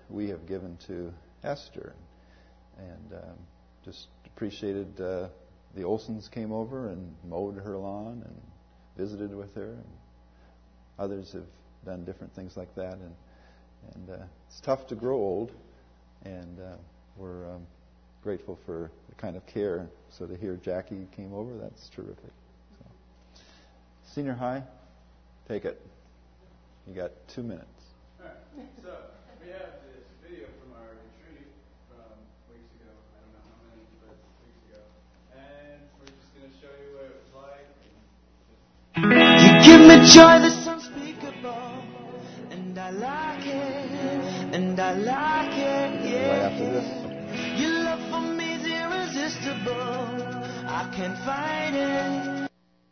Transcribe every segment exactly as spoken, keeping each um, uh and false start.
we have given to Esther. And um, just appreciated uh, the Olsons came over and mowed her lawn and visited with her. And others have done different things like that. And, and uh, it's tough to grow old. And uh, we're um, grateful for the kind of care. So to hear Jackie came over, that's terrific. So. Senior high, take it. You got two minutes. All right. So we have this video from our retreat from weeks ago. I don't know how many, but weeks ago. And we're just going to show you what it was like. You give me joy that's unspeakable, and I like it, and I like it, yeah. Right after this. Your love for me is irresistible. I can't fight it.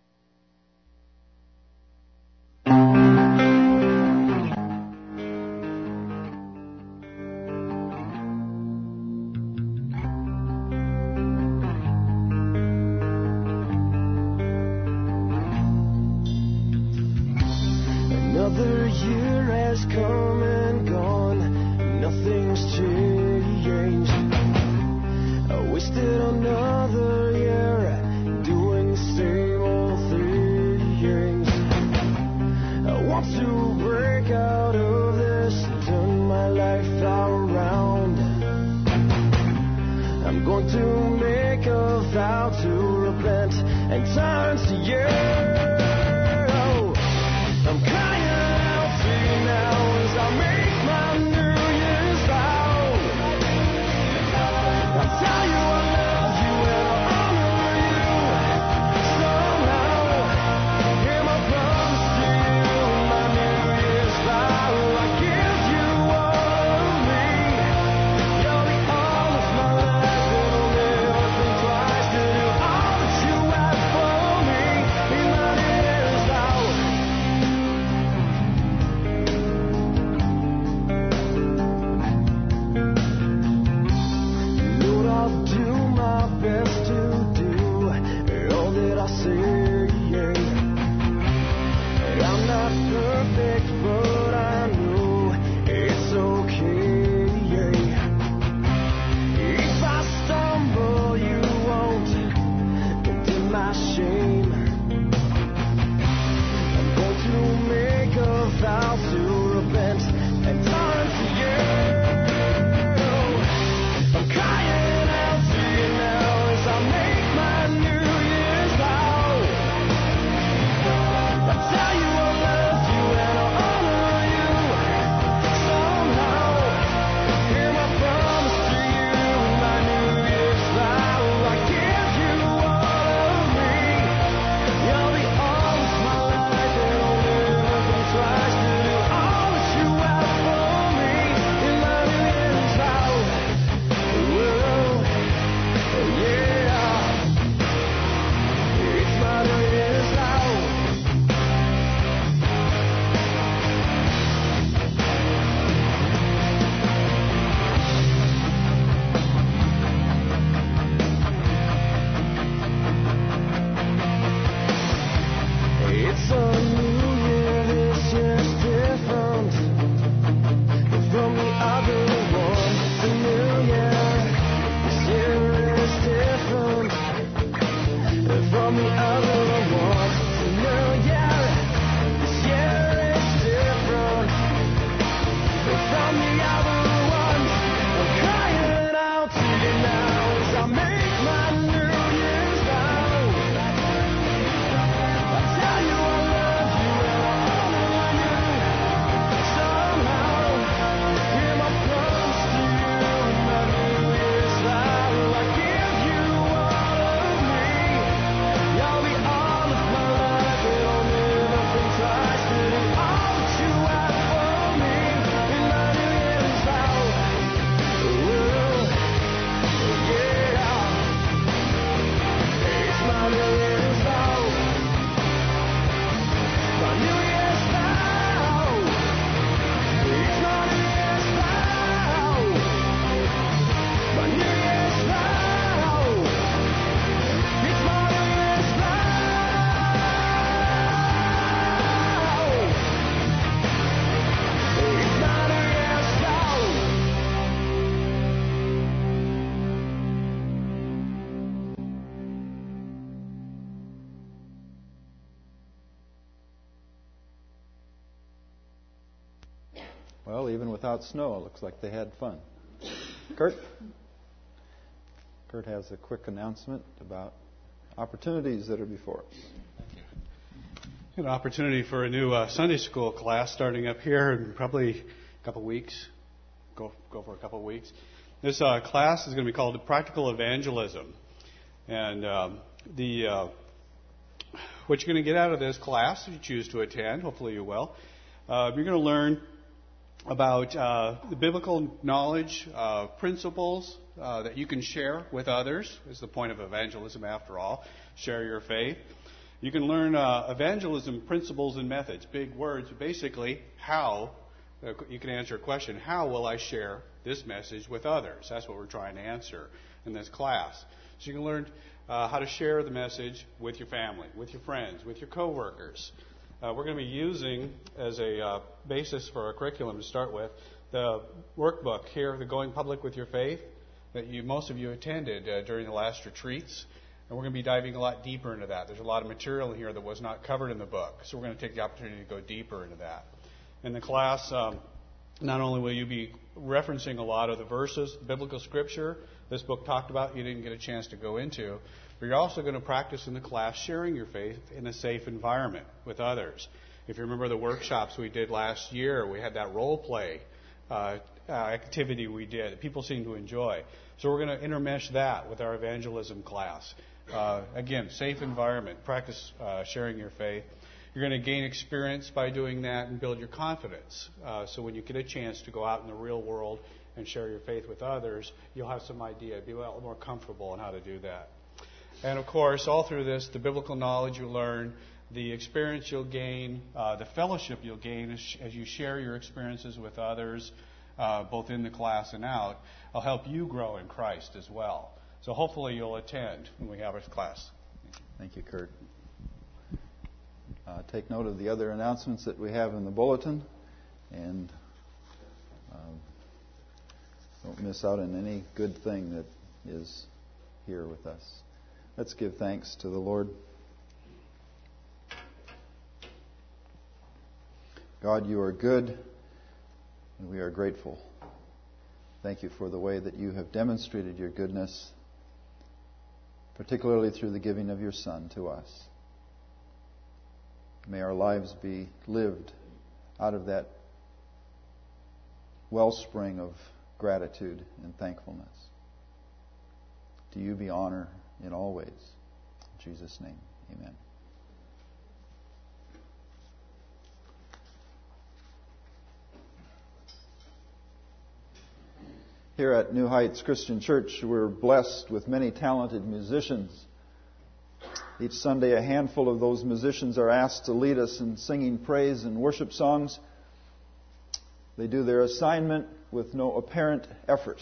Another year has come and gone, nothing's changed. I wasted another year doing the same old things. I want to break out of this and turn my life around. I'm going to make a vow to repent and turn to you. I'm crying out to you now as I make my New Year's vow. I'll tell you I love you and I'll honor you somehow. Hear my promise to you in my New Year's vow. I give you all of me. You're the all of my life. It'll never think twice to do all that you have for me. Well, even without snow, it looks like they had fun. Kurt? Kurt has a quick announcement about opportunities that are before us. An opportunity for a new uh, Sunday school class starting up here in probably a couple weeks. Go go for a couple weeks. This uh, class is going to be called Practical Evangelism, and um, the uh, what you're going to get out of this class, if you choose to attend, hopefully you will. Uh, you're going to learn about uh, the biblical knowledge, uh, principles uh, that you can share with others. Is the point of evangelism, after all. Share your faith. You can learn uh, evangelism principles and methods, big words. Basically, how, uh, you can answer a question, how will I share this message with others? That's what we're trying to answer in this class. So you can learn uh, how to share the message with your family, with your friends, with your coworkers. Uh, we're going to be using, as a uh, basis for our curriculum to start with, the workbook here, the Going Public with Your Faith, that you most of you attended uh, during the last retreats. And we're going to be diving a lot deeper into that. There's a lot of material in here that was not covered in the book. So we're going to take the opportunity to go deeper into that. In the class, um, not only will you be referencing a lot of the verses, biblical scripture this book talked about, you didn't get a chance to go into, but you're also going to practice in the class sharing your faith in a safe environment with others. If you remember the workshops we did last year, we had that role play uh, uh, activity we did that people seemed to enjoy. So we're going to intermesh that with our evangelism class. Uh, again, safe environment, practice uh, sharing your faith. You're going to gain experience by doing that and build your confidence. Uh, so when you get a chance to go out in the real world and share your faith with others, you'll have some idea, be a little more comfortable on how to do that. And of course, all through this, the biblical knowledge you learn, the experience you'll gain, uh, the fellowship you'll gain as, as you share your experiences with others, uh, both in the class and out, will help you grow in Christ as well. So hopefully you'll attend when we have our class. Thank you, Kurt. Uh, take note of the other announcements that we have in the bulletin, and um, don't miss out on any good thing that is here with us. Let's give thanks to the Lord. God, you are good, and we are grateful. Thank you for the way that you have demonstrated your goodness, particularly through the giving of your Son to us. May our lives be lived out of that wellspring of gratitude and thankfulness. To you be honor in all ways. In Jesus' name, amen. Here at New Heights Christian Church, we're blessed with many talented musicians. Each Sunday, a handful of those musicians are asked to lead us in singing praise and worship songs. They do their assignment with no apparent effort.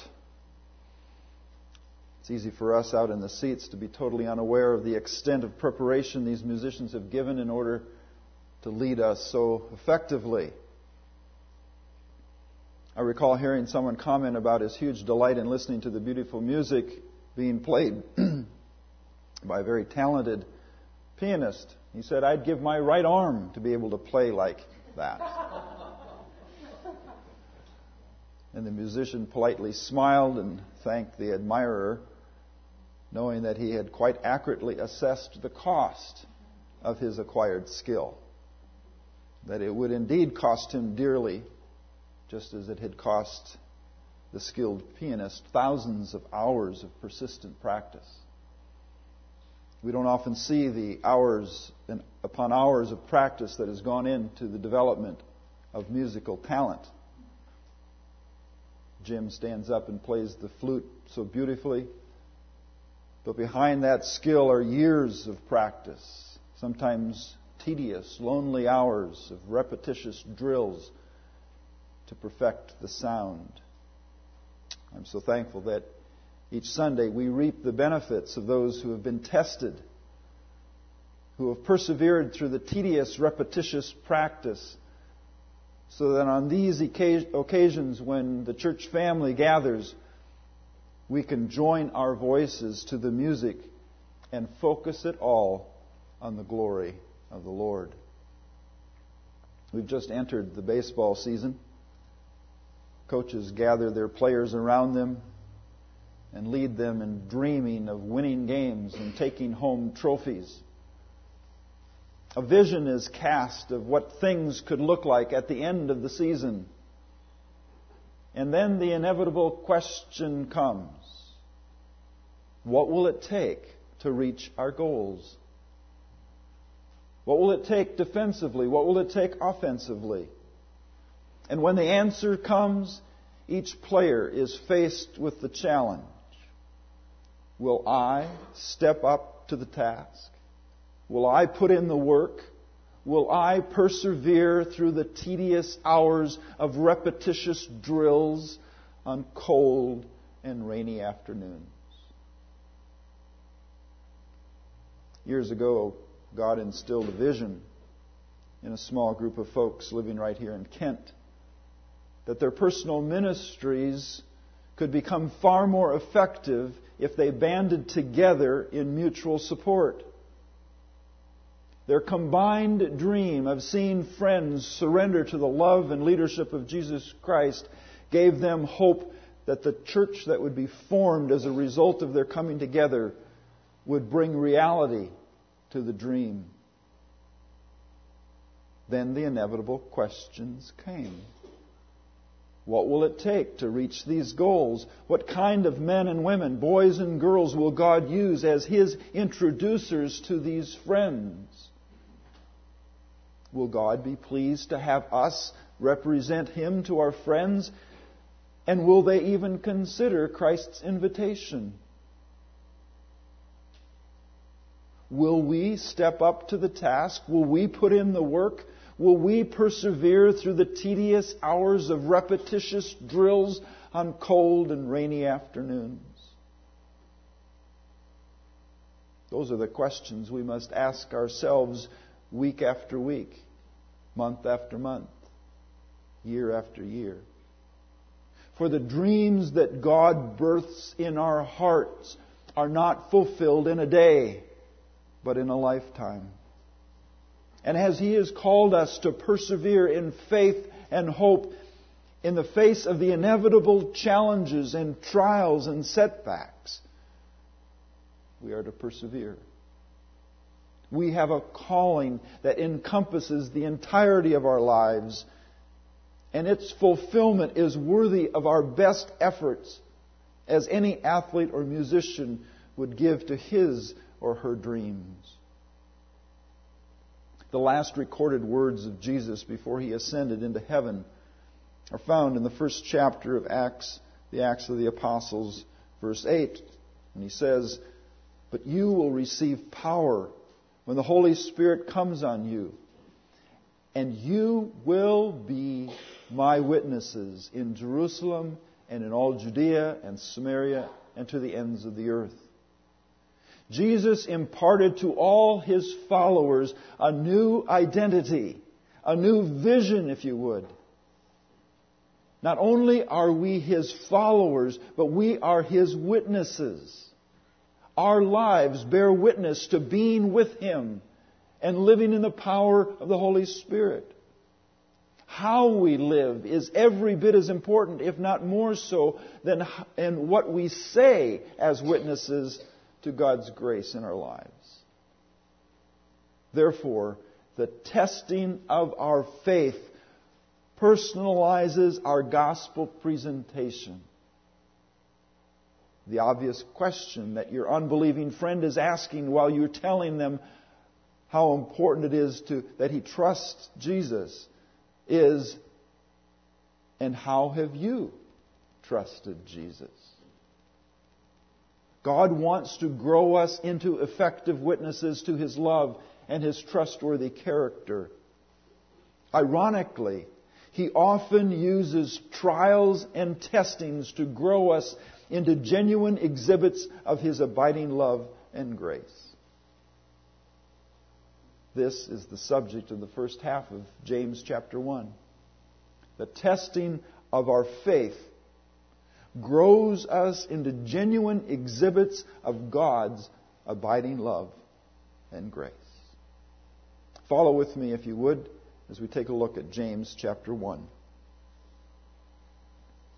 It's easy for us out in the seats to be totally unaware of the extent of preparation these musicians have given in order to lead us so effectively. I recall hearing someone comment about his huge delight in listening to the beautiful music being played by a very talented pianist. He said, "I'd give my right arm to be able to play like that." And the musician politely smiled and thanked the admirer, knowing that he had quite accurately assessed the cost of his acquired skill, that it would indeed cost him dearly, just as it had cost the skilled pianist thousands of hours of persistent practice. We don't often see the hours and upon hours of practice that has gone into the development of musical talent. Jim stands up and plays the flute so beautifully, but behind that skill are years of practice, sometimes tedious, lonely hours of repetitious drills to perfect the sound. I'm so thankful that each Sunday we reap the benefits of those who have been tested, who have persevered through the tedious, repetitious practice, so that on these occasions when the church family gathers, we can join our voices to the music and focus it all on the glory of the Lord. We've just entered the baseball season. coaches gather their players around them and lead them in dreaming of winning games and taking home trophies. A vision is cast of what things could look like at the end of the season. And then the inevitable question comes: what will it take to reach our goals? What will it take defensively? What will it take offensively? And when the answer comes, each player is faced with the challenge: will I step up to the task? Will I put in the work? Will I persevere through the tedious hours of repetitious drills on cold and rainy afternoons? Years ago, God instilled a vision in a small group of folks living right here in Kent, that their personal ministries could become far more effective if they banded together in mutual support. Their combined dream of seeing friends surrender to the love and leadership of Jesus Christ gave them hope that the church that would be formed as a result of their coming together would bring reality to the dream. Then the inevitable questions came. What will it take to reach these goals? What kind of men and women, boys and girls, will God use as His introducers to these friends? Will God be pleased to have us represent Him to our friends? And will they even consider Christ's invitation? Will we step up to the task? Will we put in the work? Will we persevere through the tedious hours of repetitious drills on cold and rainy afternoons? Those are the questions we must ask ourselves week after week, month after month, year after year. For the dreams that God births in our hearts are not fulfilled in a day, but in a lifetime. And as He has called us to persevere in faith and hope in the face of the inevitable challenges and trials and setbacks, we are to persevere. We have a calling that encompasses the entirety of our lives, and its fulfillment is worthy of our best efforts, as any athlete or musician would give to his or her dreams. The last recorded words of Jesus before He ascended into heaven are found in the first chapter of Acts, the Acts of the Apostles, verse eight. And He says, "But you will receive power when the Holy Spirit comes on you, and you will be my witnesses in Jerusalem and in all Judea and Samaria and to the ends of the earth." Jesus imparted to all His followers a new identity, a new vision, if you would. Not only are we His followers, but we are His witnesses. Our lives bear witness to being with Him and living in the power of the Holy Spirit. How we live is every bit as important, if not more so, than in what we say as witnesses to God's grace in our lives. Therefore, the testing of our faith personalizes our gospel presentation. The obvious question that your unbelieving friend is asking while you're telling them how important it is to that he trusts Jesus is, and how have you trusted Jesus? God wants to grow us into effective witnesses to His love and His trustworthy character. Ironically, He often uses trials and testings to grow us into genuine exhibits of His abiding love and grace. This is the subject of the first half of James chapter one. The testing of our faith grows us into genuine exhibits of God's abiding love and grace. Follow with me, if you would, as we take a look at James chapter one.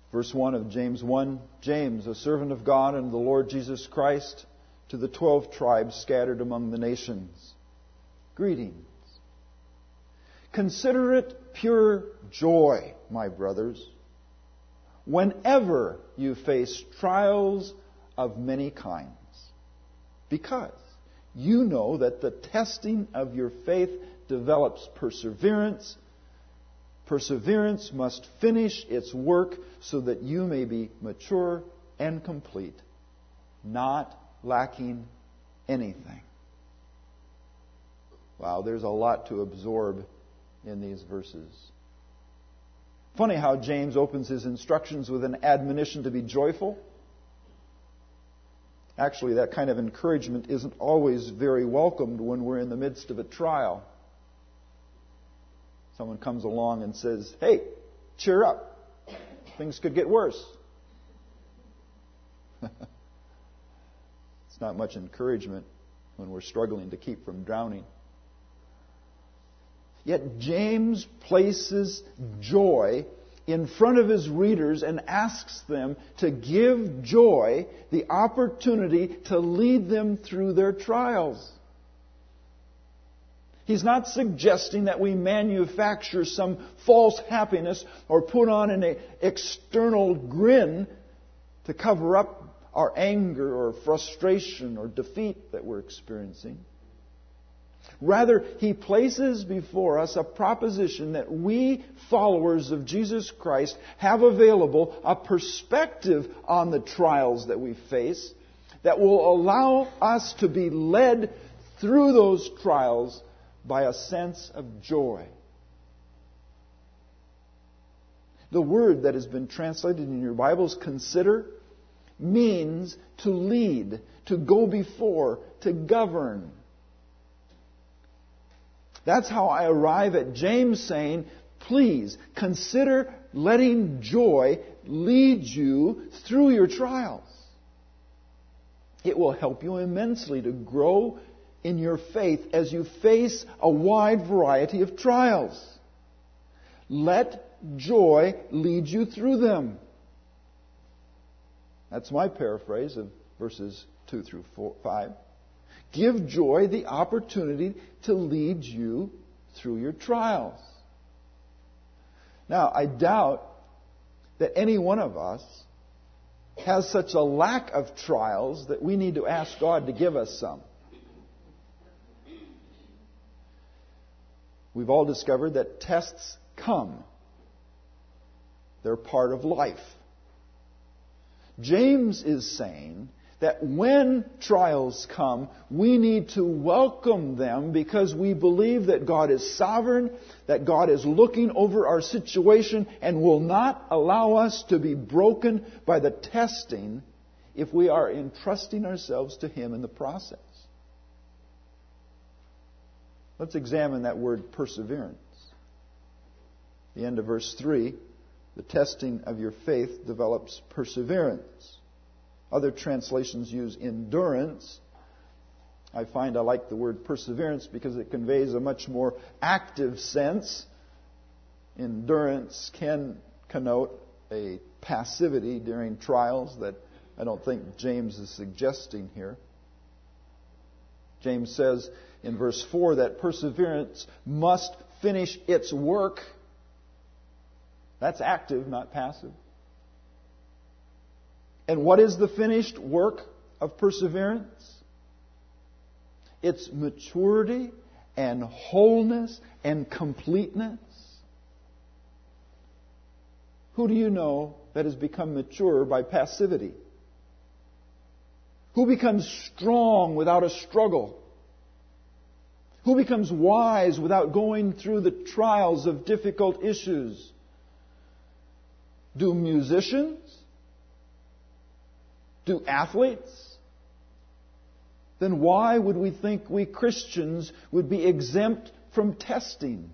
Verse one of James one, James, a servant of God and the Lord Jesus Christ, to the twelve tribes scattered among the nations. Greetings. Consider it pure joy, my brothers, whenever you face trials of many kinds, because you know that the testing of your faith develops perseverance. Perseverance must finish its work so that you may be mature and complete, not lacking anything. Wow, there's a lot to absorb in these verses. Funny how James opens his instructions with an admonition to be joyful. Actually, that kind of encouragement isn't always very welcomed when we're in the midst of a trial. Someone comes along and says, "Hey, cheer up. Things could get worse." It's not much encouragement when we're struggling to keep from drowning. Yet James places joy in front of his readers and asks them to give joy the opportunity to lead them through their trials. He's not suggesting that we manufacture some false happiness or put on an external grin to cover up our anger or frustration or defeat that we're experiencing. Rather, he places before us a proposition that we, followers of Jesus Christ, have available a perspective on the trials that we face that will allow us to be led through those trials by a sense of joy. The word that has been translated in your Bibles, consider, means to lead, to go before, to govern. That's how I arrive at James saying, please consider letting joy lead you through your trials. It will help you immensely to grow in your faith as you face a wide variety of trials. Let joy lead you through them. That's my paraphrase of verses two through four, five. Give joy the opportunity to lead you through your trials. Now, I doubt that any one of us has such a lack of trials that we need to ask God to give us some. We've all discovered that tests come. They're part of life. James is saying that when trials come, we need to welcome them because we believe that God is sovereign, that God is looking over our situation and will not allow us to be broken by the testing if we are entrusting ourselves to Him in the process. Let's examine that word perseverance. The end of verse three, the testing of your faith develops perseverance. Other translations use endurance. I find I like the word perseverance because it conveys a much more active sense. Endurance can connote a passivity during trials that I don't think James is suggesting here. James says in verse four that perseverance must finish its work. That's active, not passive. And what is the finished work of perseverance? It's maturity and wholeness and completeness. Who do you know that has become mature by passivity? Who becomes strong without a struggle? Who becomes wise without going through the trials of difficult issues? Do musicians? Do athletes? Then why would we think we Christians would be exempt from testings?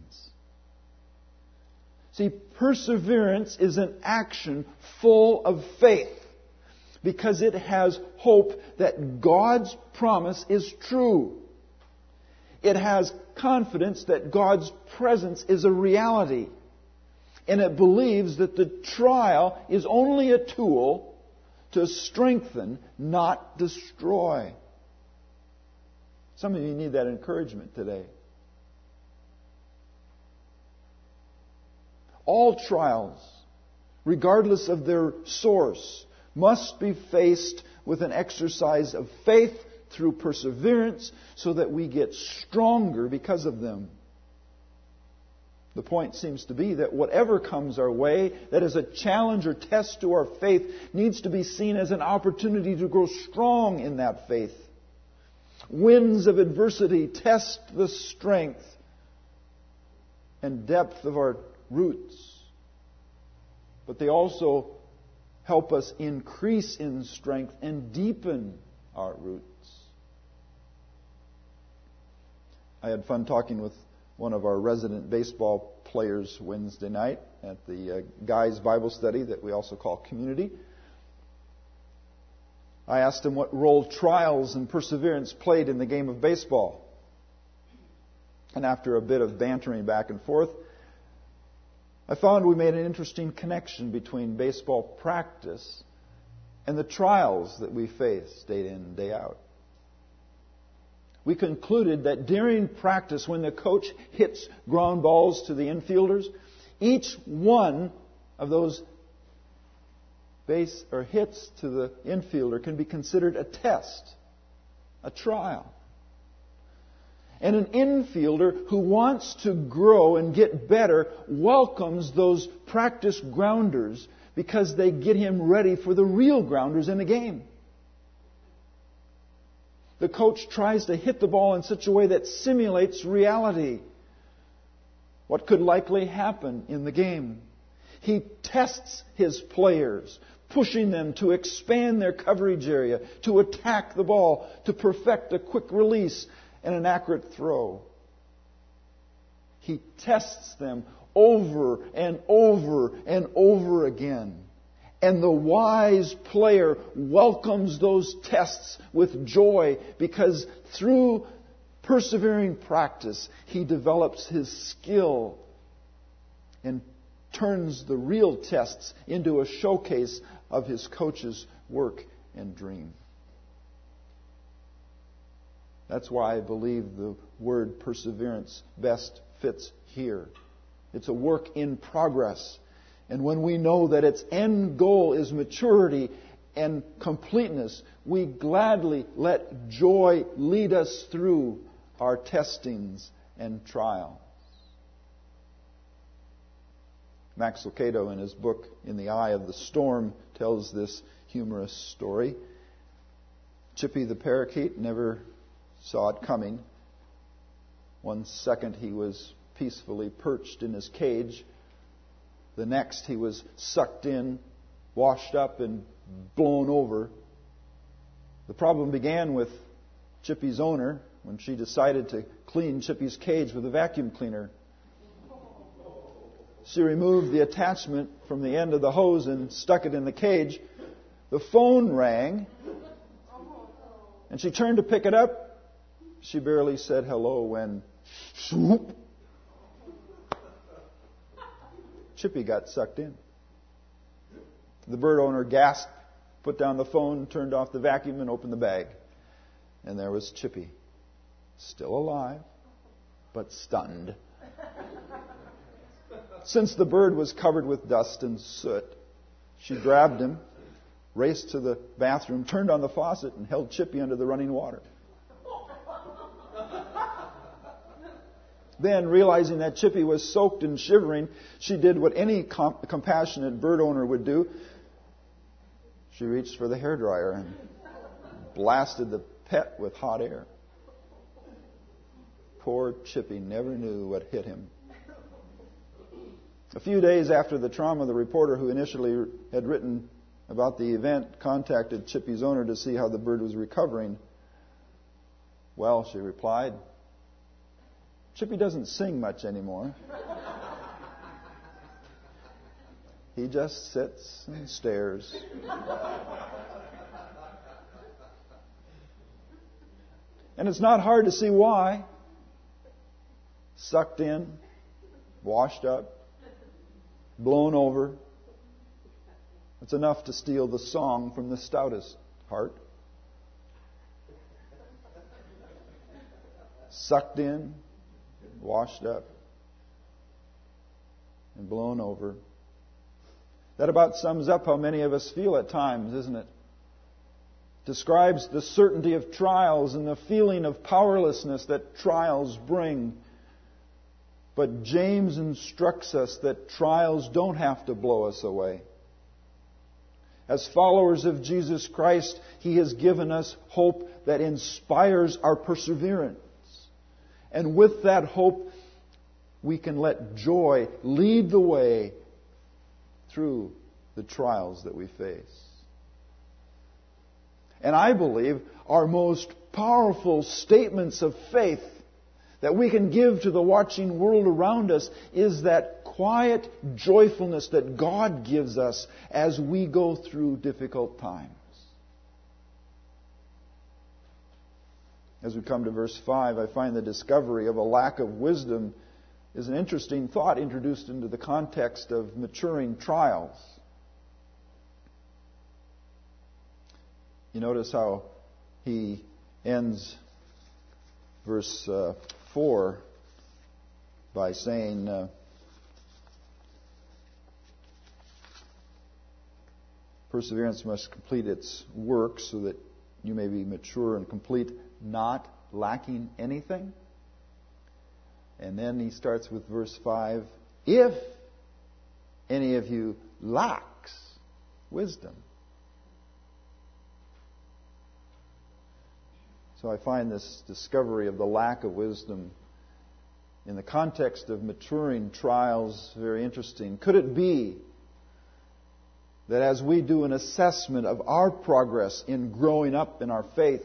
See, perseverance is an action full of faith because it has hope that God's promise is true. It has confidence that God's presence is a reality. And it believes that the trial is only a tool to strengthen, not destroy. Some of you need that encouragement today. All trials, regardless of their source, must be faced with an exercise of faith through perseverance so that we get stronger because of them. The point seems to be that whatever comes our way that is a challenge or test to our faith needs to be seen as an opportunity to grow strong in that faith. Winds of adversity test the strength and depth of our roots, but they also help us increase in strength and deepen our roots. I had fun talking with one of our resident baseball players Wednesday night at the uh, guys' Bible study that we also call community. I asked him what role trials and perseverance played in the game of baseball. And after a bit of bantering back and forth, I found we made an interesting connection between baseball practice and the trials that we face day in and day out. We concluded that during practice, when the coach hits ground balls to the infielders, each one of those base or hits to the infielder can be considered a test, a trial. And an infielder who wants to grow and get better welcomes those practice grounders because they get him ready for the real grounders in the game. The coach tries to hit the ball in such a way that simulates reality, what could likely happen in the game. He tests his players, pushing them to expand their coverage area, to attack the ball, to perfect a quick release and an accurate throw. He tests them over and over and over again. And the wise player welcomes those tests with joy because through persevering practice, he develops his skill and turns the real tests into a showcase of his coach's work and dream. That's why I believe the word perseverance best fits here. It's a work in progress. And when we know that its end goal is maturity and completeness, we gladly let joy lead us through our testings and trials. Max Lucado, in his book In the Eye of the Storm, tells this humorous story. Chippy the parakeet never saw it coming. One second he was peacefully perched in his cage. The next, he was sucked in, washed up, and blown over. The problem began with Chippy's owner when she decided to clean Chippy's cage with a vacuum cleaner. She removed the attachment from the end of the hose and stuck it in the cage. The phone rang, and she turned to pick it up. She barely said hello when, swoop, Chippy got sucked in. The bird owner gasped, put down the phone, turned off the vacuum, and opened the bag. And there was Chippy, still alive, but stunned. Since the bird was covered with dust and soot, she grabbed him, raced to the bathroom, turned on the faucet, and held Chippy under the running water. Then, realizing that Chippy was soaked and shivering, she did what any comp- compassionate bird owner would do. She reached for the hairdryer and blasted the pet with hot air. Poor Chippy never knew what hit him. A few days after the trauma, the reporter who initially had written about the event contacted Chippy's owner to see how the bird was recovering. Well, she replied, Chippy doesn't sing much anymore. He just sits and stares. And it's not hard to see why. Sucked in, washed up, blown over. It's enough to steal the song from the stoutest heart. Sucked in, washed up, and blown over. That about sums up how many of us feel at times, isn't it? Describes the certainty of trials and the feeling of powerlessness that trials bring. But James instructs us that trials don't have to blow us away. As followers of Jesus Christ, He has given us hope that inspires our perseverance. And with that hope, we can let joy lead the way through the trials that we face. And I believe our most powerful statements of faith that we can give to the watching world around us is that quiet joyfulness that God gives us as we go through difficult times. As we come to verse five, I find the discovery of a lack of wisdom is an interesting thought introduced into the context of maturing trials. You notice how he ends verse uh, four by saying, uh, perseverance must complete its work so that you may be mature and complete, not lacking anything. And then he starts with verse five, if any of you lacks wisdom. So I find this discovery of the lack of wisdom in the context of maturing trials very interesting. Could it be that as we do an assessment of our progress in growing up in our faith,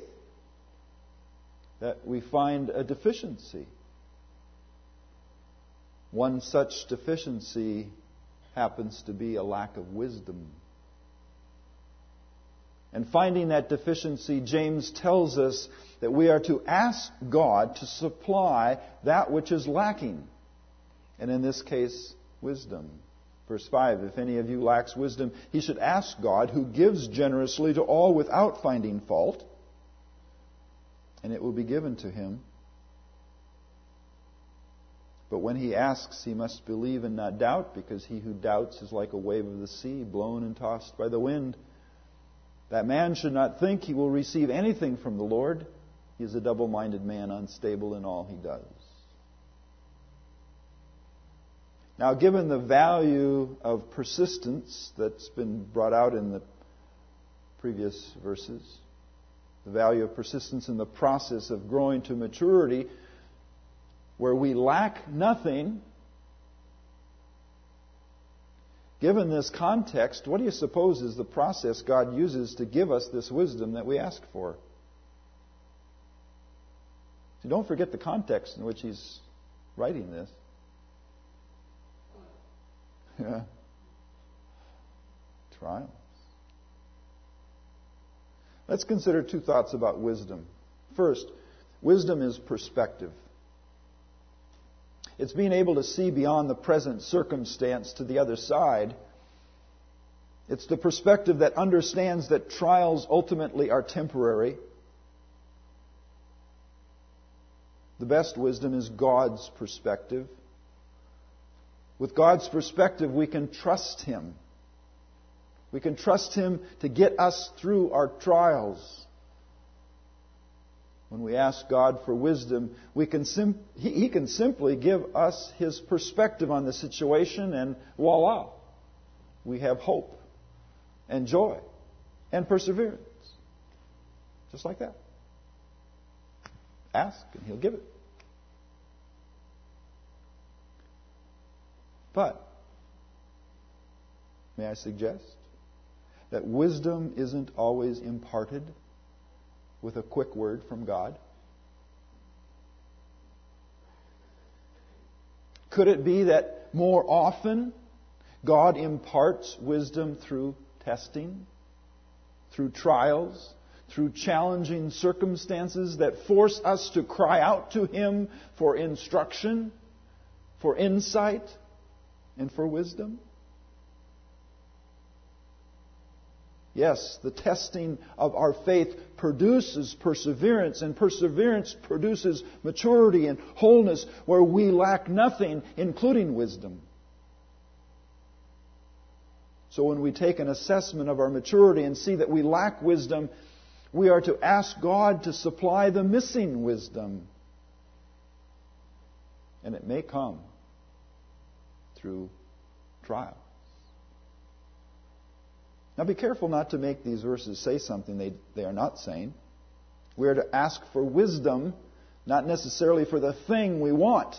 that we find a deficiency? One such deficiency happens to be a lack of wisdom. And finding that deficiency, James tells us that we are to ask God to supply that which is lacking. And in this case, wisdom. Verse five, if any of you lacks wisdom, he should ask God, who gives generously to all without finding fault, and it will be given to him. But when he asks, he must believe and not doubt, because he who doubts is like a wave of the sea, blown and tossed by the wind. That man should not think he will receive anything from the Lord. He is a double-minded man, unstable in all he does. Now, given the value of persistence that's been brought out in the previous verses, the value of persistence in the process of growing to maturity, where we lack nothing, given this context, what do you suppose is the process God uses to give us this wisdom that we ask for? So don't forget the context in which he's writing this. Yeah. Trials. Let's consider two thoughts about wisdom. First, wisdom is perspective. It's being able to see beyond the present circumstance to the other side. It's the perspective that understands that trials ultimately are temporary. The best wisdom is God's perspective. With God's perspective, we can trust Him. We can trust Him to get us through our trials. When we ask God for wisdom, we can sim- he, he can simply give us His perspective on the situation, and voila, we have hope and joy and perseverance. Just like that. Ask and He'll give it. But, may I suggest that wisdom isn't always imparted with a quick word from God? Could it be that more often God imparts wisdom through testing, through trials, through challenging circumstances that force us to cry out to Him for instruction, for insight, and for wisdom? Yes, the testing of our faith produces perseverance, and perseverance produces maturity and wholeness where we lack nothing, including wisdom. So when we take an assessment of our maturity and see that we lack wisdom, we are to ask God to supply the missing wisdom. And it may come through trial. Now be careful not to make these verses say something they, they are not saying. We are to ask for wisdom, not necessarily for the thing we want.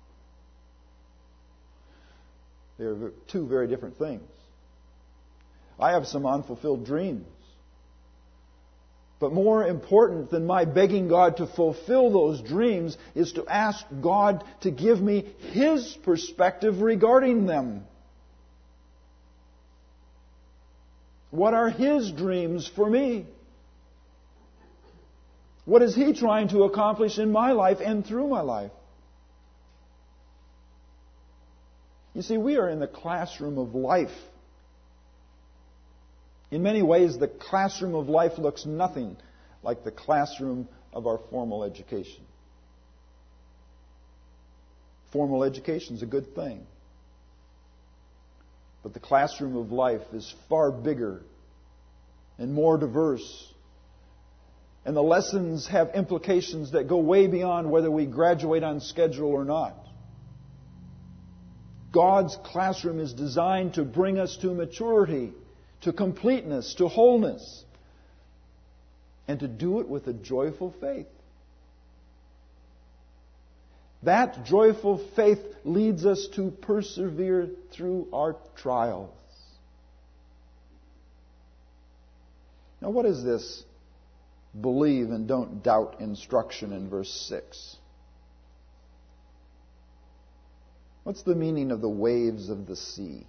They are two very different things. I have some unfulfilled dreams. But more important than my begging God to fulfill those dreams is to ask God to give me His perspective regarding them. What are His dreams for me? What is He trying to accomplish in my life and through my life? You see, we are in the classroom of life. In many ways, the classroom of life looks nothing like the classroom of our formal education. Formal education is a good thing. But the classroom of life is far bigger and more diverse. And the lessons have implications that go way beyond whether we graduate on schedule or not. God's classroom is designed to bring us to maturity, to completeness, to wholeness, and to do it with a joyful faith. That joyful faith leads us to persevere through our trials. Now, what is this believe and don't doubt instruction in verse six? What's the meaning of the waves of the sea?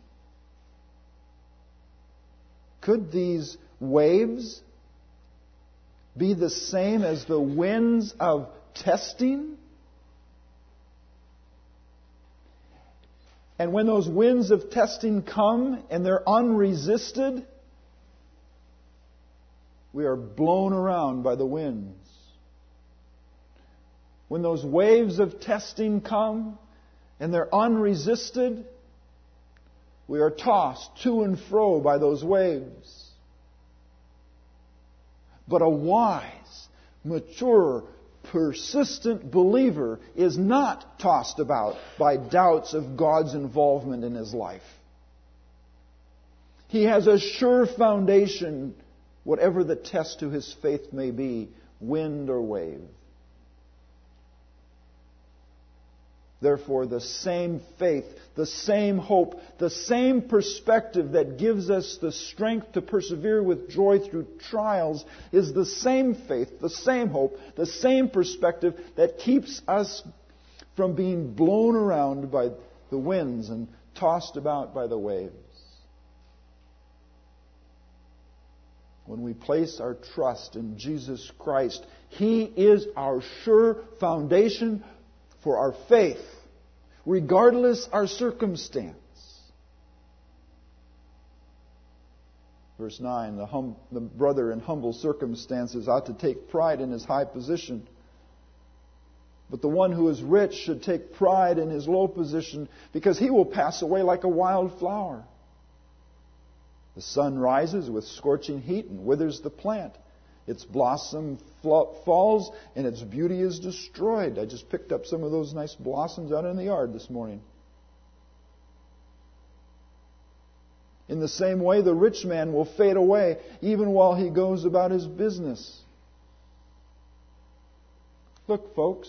Could these waves be the same as the winds of testing? And when those winds of testing come and they're unresisted, we are blown around by the winds. When those waves of testing come and they're unresisted, we are tossed to and fro by those waves. But a wise, mature, persistent believer is not tossed about by doubts of God's involvement in his life. He has a sure foundation, whatever the test to his faith may be, wind or wave. Therefore, the same faith, the same hope, the same perspective that gives us the strength to persevere with joy through trials is the same faith, the same hope, the same perspective that keeps us from being blown around by the winds and tossed about by the waves. When we place our trust in Jesus Christ, He is our sure foundation for our faith, regardless our circumstance. Verse nine, the, hum, the brother in humble circumstances ought to take pride in his high position. But the one who is rich should take pride in his low position, because he will pass away like a wild flower. The sun rises with scorching heat and withers the plant. Its blossom falls and its beauty is destroyed. I just picked up some of those nice blossoms out in the yard this morning. In the same way, the rich man will fade away even while he goes about his business. Look, folks,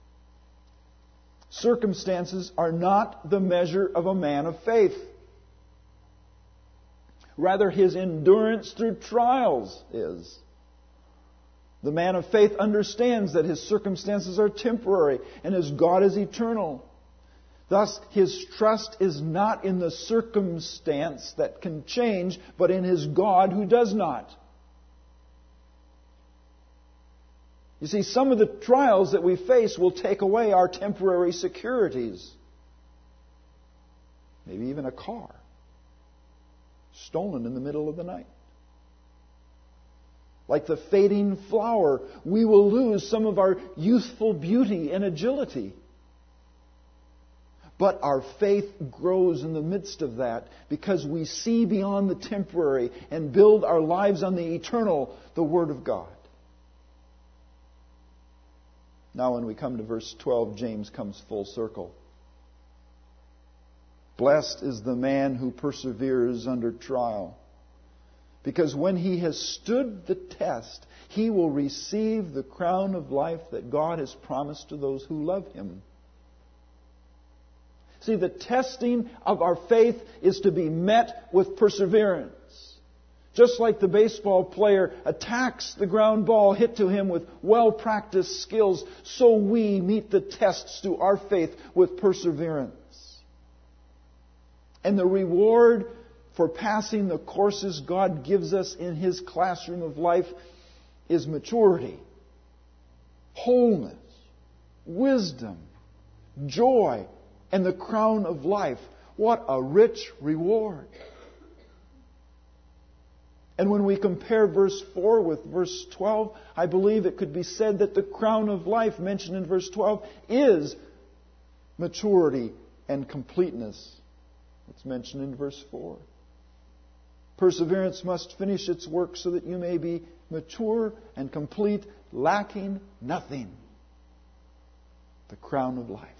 circumstances are not the measure of a man of faith. Rather, his endurance through trials is. The man of faith understands that his circumstances are temporary and his God is eternal. Thus, his trust is not in the circumstance that can change, but in his God who does not. You see, some of the trials that we face will take away our temporary securities. Maybe even a car stolen in the middle of the night. Like the fading flower, we will lose some of our youthful beauty and agility. But our faith grows in the midst of that because we see beyond the temporary and build our lives on the eternal, the Word of God. Now when we come to verse twelve, James comes full circle. Blessed is the man who perseveres under trial, because when he has stood the test, he will receive the crown of life that God has promised to those who love Him. See, the testing of our faith is to be met with perseverance. Just like the baseball player attacks the ground ball hit to him with well-practiced skills, so we meet the tests to our faith with perseverance. And the reward for passing the courses God gives us in His classroom of life is maturity, wholeness, wisdom, joy, and the crown of life. What a rich reward. And when we compare verse four with verse twelve, I believe it could be said that the crown of life mentioned in verse twelve is maturity and completeness. It's mentioned in verse four. Perseverance must finish its work so that you may be mature and complete, lacking nothing. The crown of life.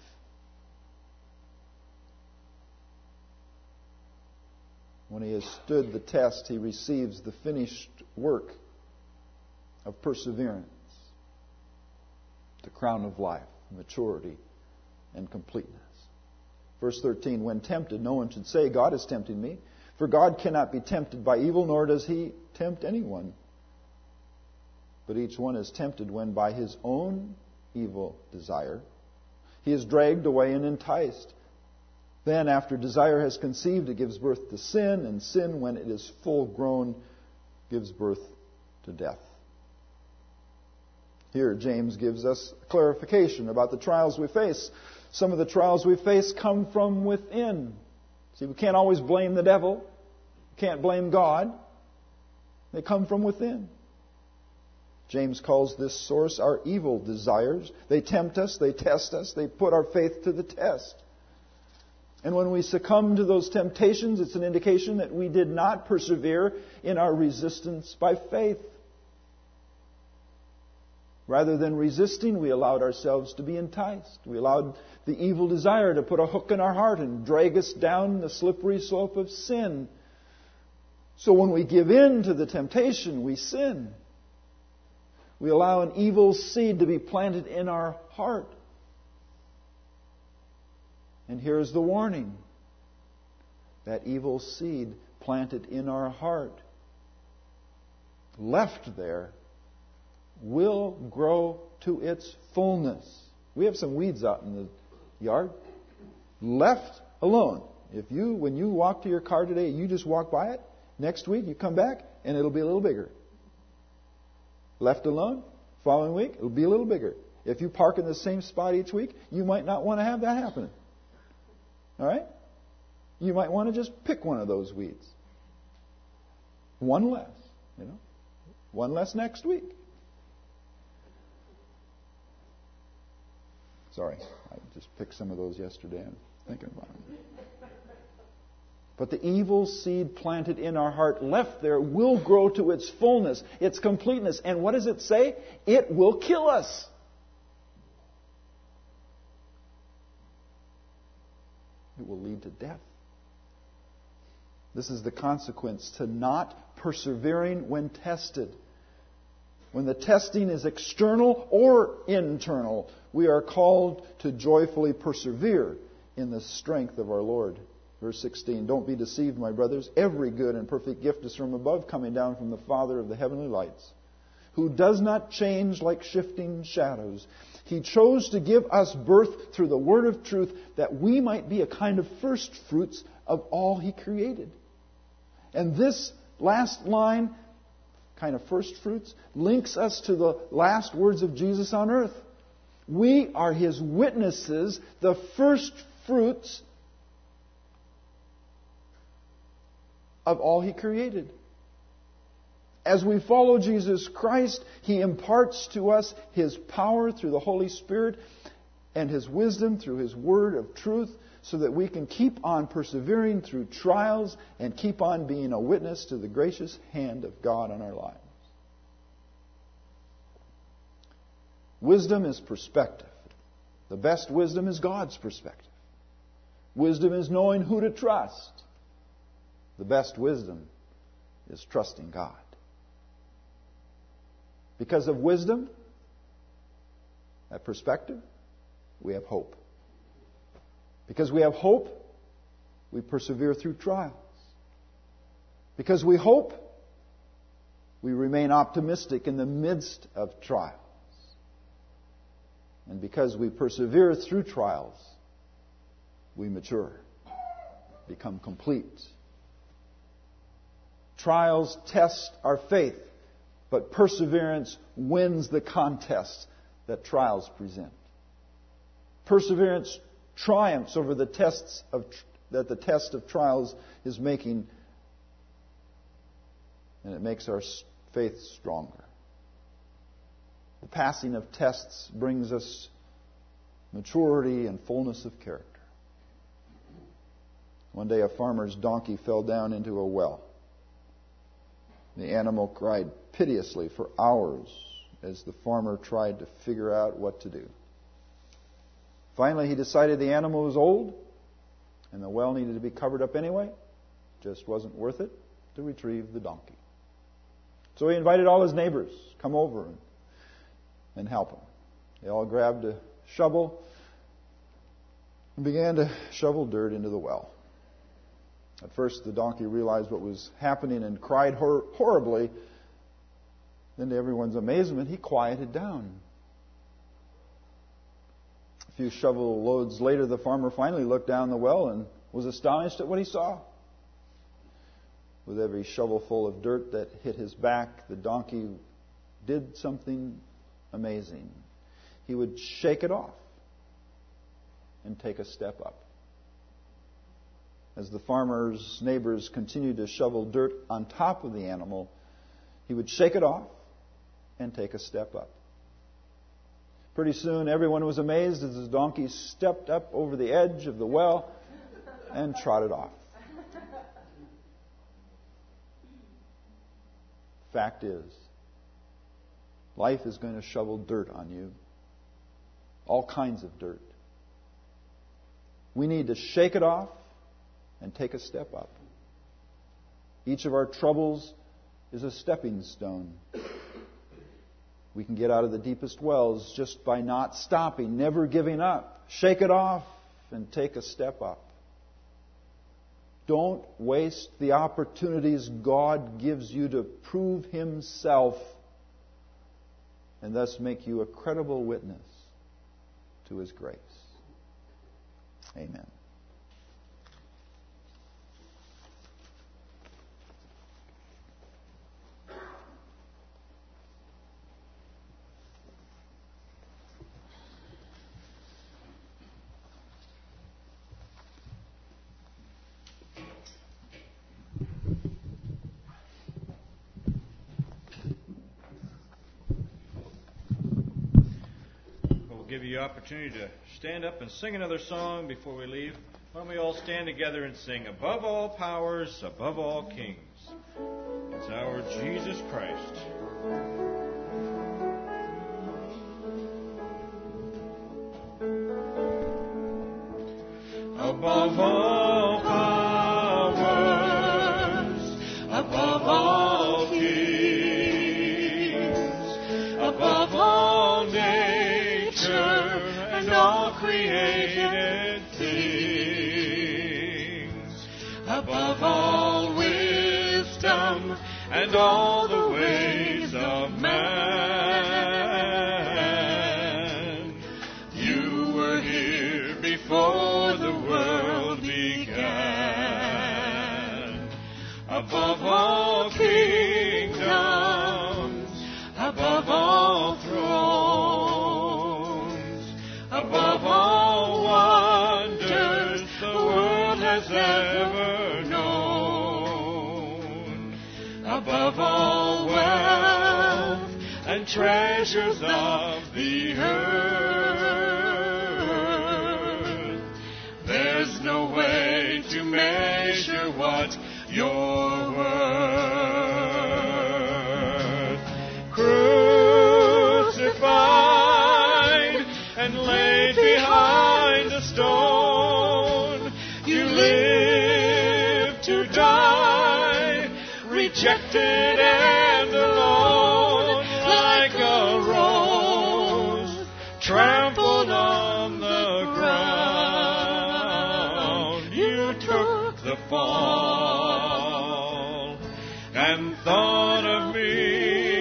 When he has stood the test, he receives the finished work of perseverance. The crown of life, maturity, and completeness. Verse thirteen, when tempted, no one should say, God is tempting me. For God cannot be tempted by evil, nor does He tempt anyone. But each one is tempted when by his own evil desire he is dragged away and enticed. Then, after desire has conceived, it gives birth to sin, and sin, when it is full grown, gives birth to death. Here, James gives us clarification about the trials we face. Some of the trials we face come from within. See, we can't always blame the devil. We can't blame God. They come from within. James calls this source our evil desires. They tempt us, they test us, they put our faith to the test. And when we succumb to those temptations, it's an indication that we did not persevere in our resistance by faith. Rather than resisting, we allowed ourselves to be enticed. We allowed the evil desire to put a hook in our heart and drag us down the slippery slope of sin. So when we give in to the temptation, we sin. We allow an evil seed to be planted in our heart. And here's the warning. That evil seed planted in our heart, left there, will grow to its fullness. We have some weeds out in the yard. Left alone. If you, when you walk to your car today, you just walk by it, next week you come back and it'll be a little bigger. Left alone, following week, it'll be a little bigger. If you park in the same spot each week, you might not want to have that happening. All right? You might want to just pick one of those weeds. One less, you know. One less next week. Sorry, I just picked some of those yesterday. I'm thinking about them. But the evil seed planted in our heart, left there, will grow to its fullness, its completeness. And what does it say? It will kill us. It will lead to death. This is the consequence to not persevering when tested. When the testing is external or internal, we are called to joyfully persevere in the strength of our Lord. Verse sixteen, don't be deceived, my brothers. Every good and perfect gift is from above, coming down from the Father of the heavenly lights, who does not change like shifting shadows. He chose to give us birth through the word of truth, that we might be a kind of first fruits of all He created. And this last line, kind of first fruits, links us to the last words of Jesus on earth. We are His witnesses, the first fruits of all He created. As we follow Jesus Christ, He imparts to us His power through the Holy Spirit and His wisdom through His word of truth, so that we can keep on persevering through trials and keep on being a witness to the gracious hand of God on our lives. Wisdom is perspective. The best wisdom is God's perspective. Wisdom is knowing who to trust. The best wisdom is trusting God. Because of wisdom, that perspective, we have hope. Because we have hope, we persevere through trials. Because we hope, we remain optimistic in the midst of trials. And because we persevere through trials, we mature, become complete. Trials test our faith, but perseverance wins the contest that trials present. Perseverance triumphs over the tests of that the test of trials is making, and it makes our faith stronger. The passing of tests brings us maturity and fullness of character. One day a farmer's donkey fell down into a well. The animal cried piteously for hours as the farmer tried to figure out what to do. Finally, he decided the animal was old and the well needed to be covered up anyway. Just wasn't worth it to retrieve the donkey. So he invited all his neighbors to come over and, and help him. They all grabbed a shovel and began to shovel dirt into the well. At first, the donkey realized what was happening and cried hor- horribly. Then, to everyone's amazement, he quieted down. A few shovel loads later, the farmer finally looked down the well and was astonished at what he saw. With every shovelful of dirt that hit his back, the donkey did something amazing. He would shake it off and take a step up. As the farmer's neighbors continued to shovel dirt on top of the animal, he would shake it off and take a step up. Pretty soon, everyone was amazed as the donkey stepped up over the edge of the well and trotted off. Fact is, life is going to shovel dirt on you. All kinds of dirt. We need to shake it off and take a step up. Each of our troubles is a stepping stone. We can get out of the deepest wells just by not stopping, never giving up. Shake it off and take a step up. Don't waste the opportunities God gives you to prove Himself and thus make you a credible witness to His grace. Amen. Give you the opportunity to stand up and sing another song before we leave. Why don't we all stand together and sing, above all powers, above all kings. It's our Jesus Christ. Above all powers, above all kings, above all nature and all created things, above all wisdom and all the ways of man. You were here before the world began. Above all kingdoms, above all thrones, above all wonders the world has ever known, above all wealth and treasures of the earth. There's no way to measure what you're worth. Crucified and laid behind a stone, you live to die, rejected and alone, like a rose trampled on the ground. You took the fall and thought of me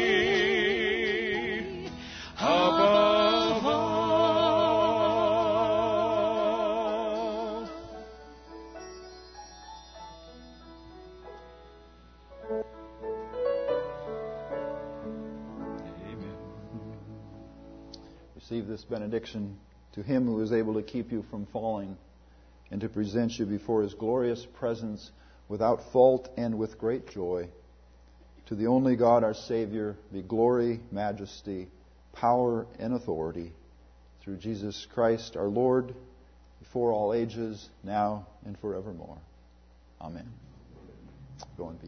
above all. Amen. Receive this benediction. To him who is able to keep you from falling and to present you before his glorious presence without fault and with great joy. To the only God, our Savior, be glory, majesty, power, and authority through Jesus Christ our Lord, before all ages, now and forevermore. Amen. Go in peace.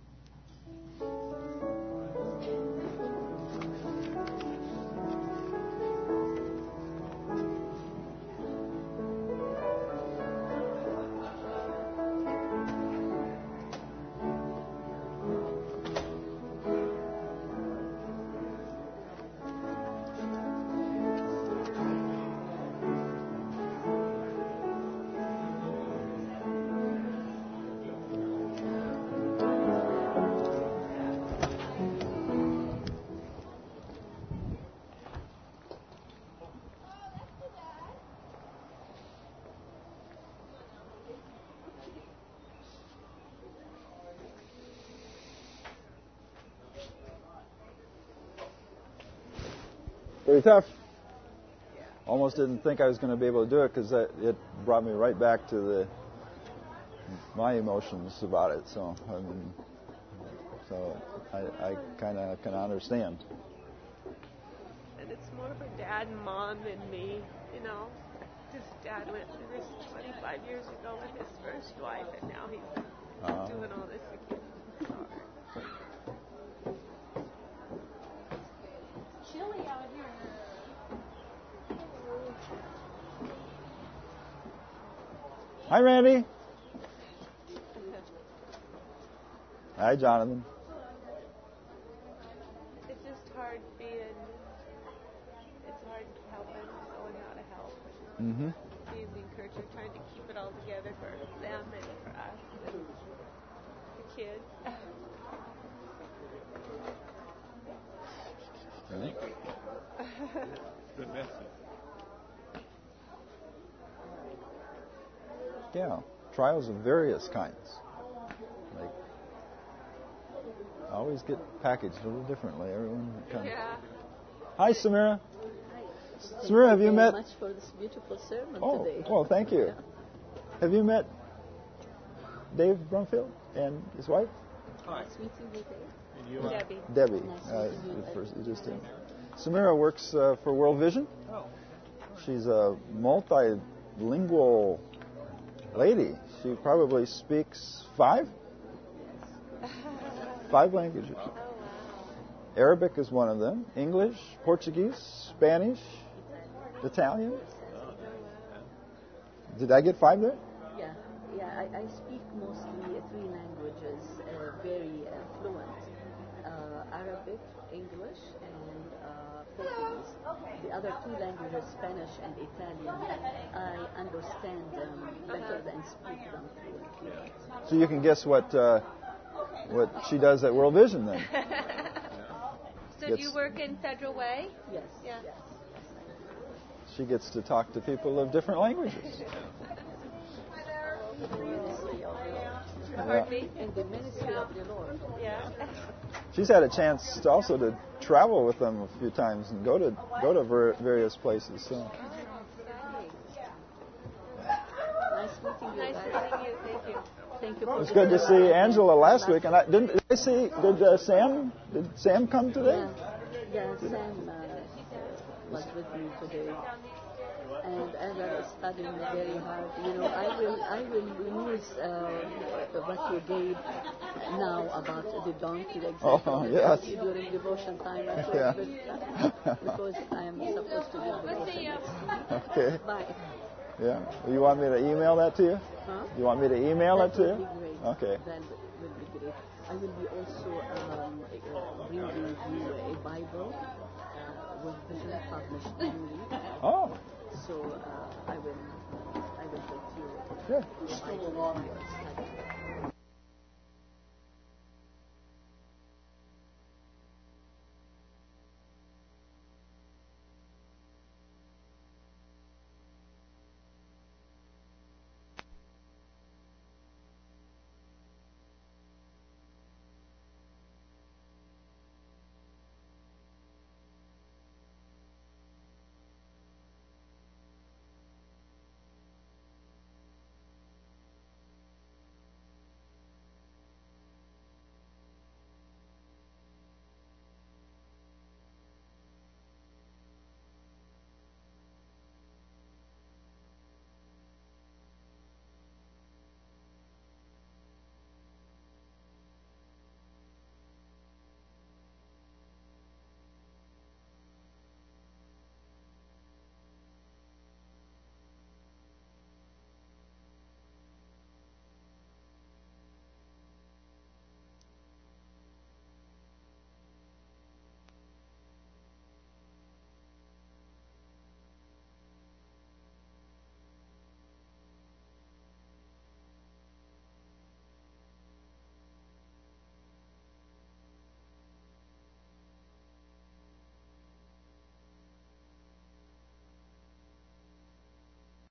Pretty tough. Almost didn't think I was going to be able to do it because it brought me right back to the my emotions about it. So I mean, so I, I kind of can understand. And it's more for Dad and Mom than me, you know. His dad went through this twenty-five years ago with his first wife, and now he's Uh-huh. doing all this again. It's hard. Chilly out here. Hi, Randy. Hi, Jonathan. It's just hard being, it's hard helping, knowing how to help. Mm-hmm. Being the encourager, trying to keep it all together for them and for us and the kids. Good message. Yeah, trials of various kinds. Like, I always get packaged a little differently. Everyone kind of. Yeah. Hi, Samira. Thank Samira, have you very met? much for this beautiful sermon Oh, today. well, thank you. Yeah. Have you met Dave Brumfield and his wife, Nice meeting you, Dave. And you, Debbie. Debbie? Nice Uh, meeting you. the first- you just did. Samira works uh, for World Vision. Oh. She's a multilingual lady. She probably speaks five, five languages. Oh, wow. Arabic is one of them. English, Portuguese, Spanish, Italian. Did I get five there? Yeah, yeah. I, I speak mostly three languages, uh, very uh, fluent: uh, Arabic, English, and uh, Portuguese. The other two languages, Spanish and Italian, I understand them better than speak them fluently. So you can guess what uh, what she does at World Vision then. So do It's- you work in Federal Way? Yes, Yeah. yes. She gets to talk to people of different languages. Pardon me? In the ministry of the Lord. Yeah. She's had a chance to also to travel with them a few times and go to go to ver- various places. So Nice meeting you Nice guys. meeting you. Thank you. Thank you it for was the good to see sermon. Angela last week, and I didn't. Did I I see. Did uh, Sam? Did Sam come today? Yeah, yeah Sam uh, was with me today. And as I was studying very hard, you know, I will I will use uh, what you gave now about the donkey, the example Oh, that yes. you during devotion time. I Yeah. because I am supposed to give devotion next week. Okay. Bye. Yeah. You want me to email that to you? Huh? You want me to email That it to would you? be great. Okay. That would be great. I will be also um, uh, bringing you a Bible uh, with vision published newly. Oh, So uh, I will I will take you good. a Bible for your study.